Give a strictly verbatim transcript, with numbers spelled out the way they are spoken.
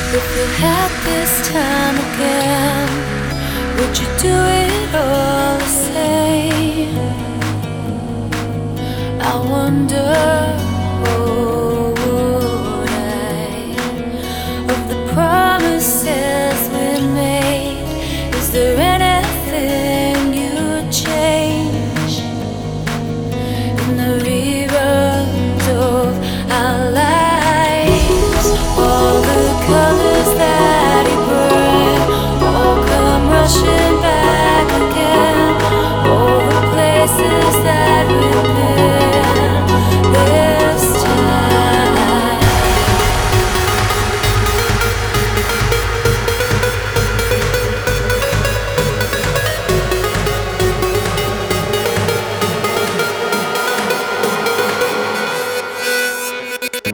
If you had this time again, would you do it all the same? I wonder.